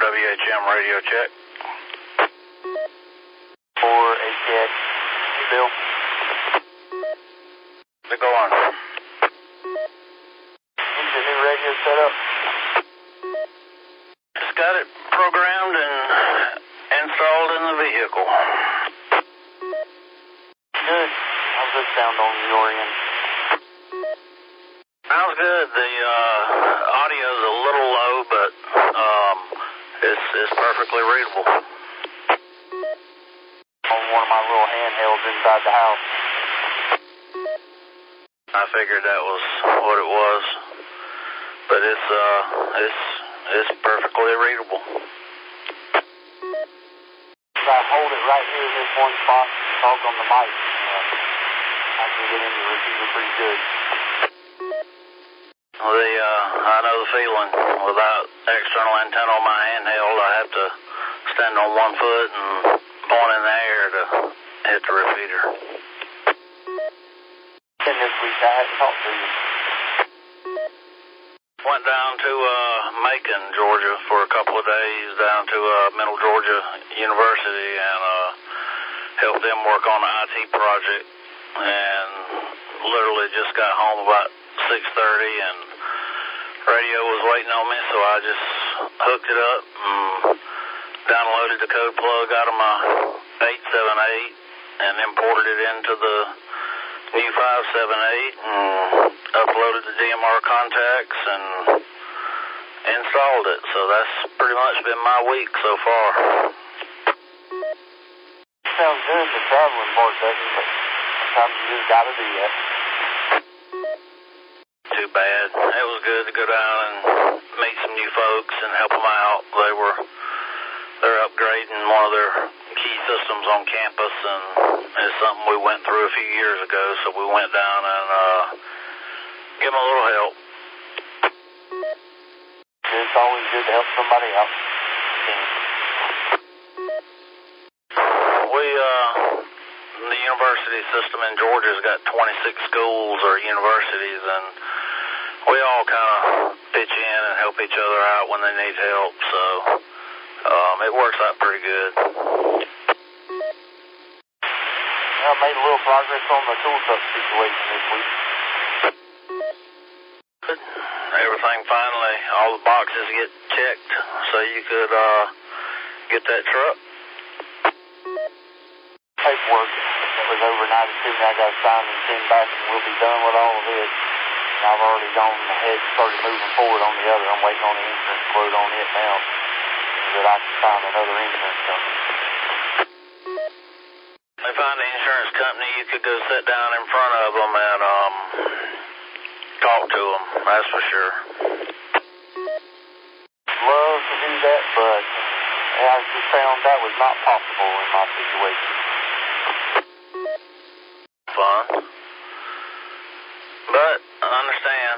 WHM radio check. 4HX, Bill. How's it going? Need the new radio set up? Just got it programmed and installed in the vehicle. Good. How's this sound on your end? Sounds good. The audio's a little low, but it's perfectly readable. On one of my little handhelds inside the house. I figured that was what it was, but it's perfectly readable. If I hold it right here in this one spot, talk on the mic, I can get in the receiver pretty good. I know the feeling. Without external antenna on my handheld, I have to stand on one foot and point in the air to hit the repeater. And this week I had to talk to you. Went down to Macon, Georgia for a couple of days, down to Middle Georgia University, and helped them work on an IT project. And literally just got home about 6:30, and radio was waiting on me, so I just hooked it up and downloaded the code plug out of my 878 and imported it into the new 578 and uploaded the DMR contacts and installed it. So that's pretty much been my week so far. Sounds good, the traveling part doesn't, but sometimes you just gotta do that. Too bad. It was good to go down and meet some new folks and help them out. They're upgrading one of their key systems on campus, and it's something we went through a few years ago, so we went down and give them a little help. It's always good to help somebody out. The university system in Georgia's got 26 schools or universities, and we all kind of pitch in and help each other out when they need help, so it works out pretty good. I made a little progress on the tool truck situation this week. Good. Everything finally, all the boxes get checked so you could get that truck. Paperwork that was overnighted to me, I got signed and sent back, and we'll be done with all of it. And I've already gone ahead and started moving forward on the other. I'm waiting on the insurance quote on it now, so that I can find another insurance company. If they find an insurance company, you could go sit down in front of them and talk to them, that's for sure. Love to do that, but I just found that was not possible in my situation. Fun. But I understand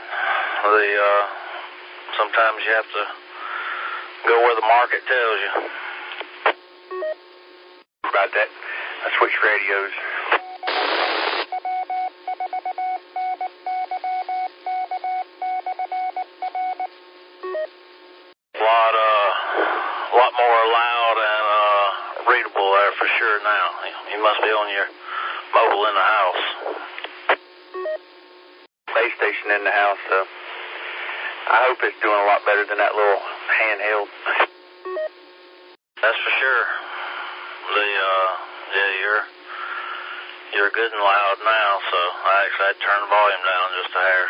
sometimes you have to go where the market tells you. About that, I switched radios. A lot more loud and readable there for sure now. You must be on your mobile in the house. Base station in the house, so I hope it's doing a lot better than that little handheld. That's for sure. You're good and loud now, so I actually had to turn the volume down just a hair.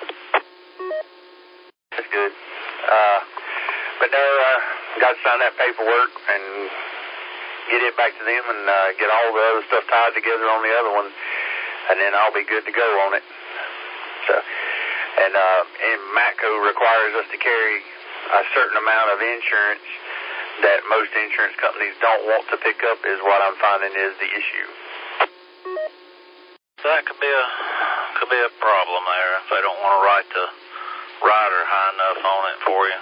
That's good. But no, got to sign that paperwork and get it back to them and get all the other stuff tied together on the other one, and then I'll be good to go on it. So, and Matco requires us to carry a certain amount of insurance that most insurance companies don't want to pick up is what I'm finding is the issue. That could be a problem there if they don't want to write the rider high enough on it for you.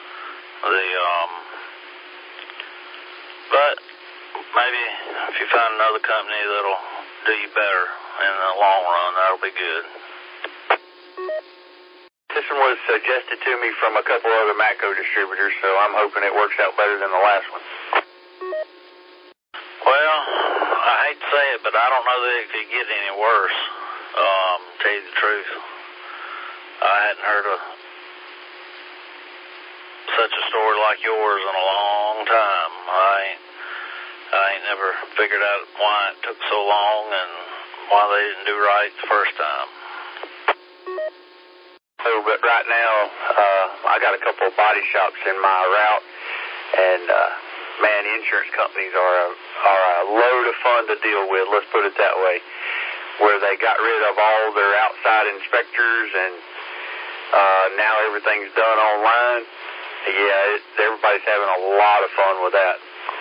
But maybe if you find another company that'll do you better in the long run, that'll be good. This one was suggested to me from a couple other Matco distributors, so I'm hoping it works out better than the last one. Well, I hate to say it, but I don't know that it could get any worse, tell you the truth. I hadn't heard of such a story like yours in a long time. I ain't never figured out why it took so long and why they didn't do right the first time. So, but right now, I got a couple of body shops in my route, and man, insurance companies are a load of fun to deal with, let's put it that way, where they got rid of all their outside inspectors, and now everything's done online. Yeah, everybody's having a lot of fun with that.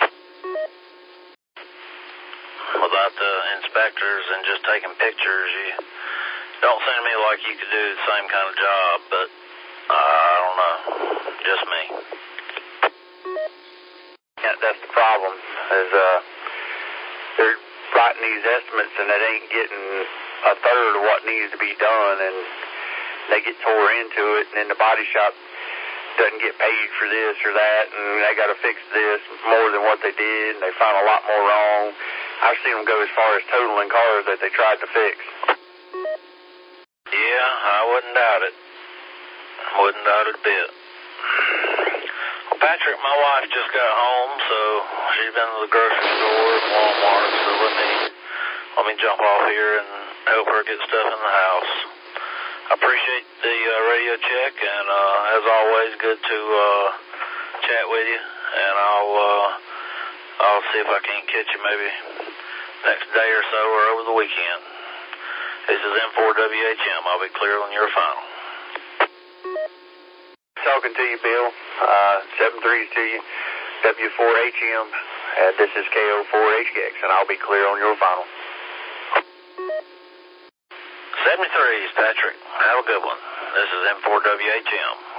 Without the inspectors and just taking pictures, you don't seem to me like you could do the same kind of job, but I don't know, just me. Yeah, that's the problem, is they're writing these estimates and they ain't getting a third of what needs to be done, and they get tore into it, and then the body shop doesn't get paid for this or that, and they got to fix this more than what they did, and they find a lot more wrong. I've seen them go as far as totaling cars that they tried to fix. Yeah, I wouldn't doubt it. Wouldn't doubt it a bit. Well, Patrick, my wife just got home, so she's been to the grocery store and Walmart, so let me jump off here and help her get stuff in the house. I appreciate the radio check, and as always, good to chat with you, and I'll see if I can't catch you maybe next day or so or over the weekend. This is M4WHM. I'll be clear on your final. Talking to you, Bill. 7-3s to you. W4HM. This is KO4HX, and I'll be clear on your final. 73s, Patrick. Have a good one. This is M4WHM.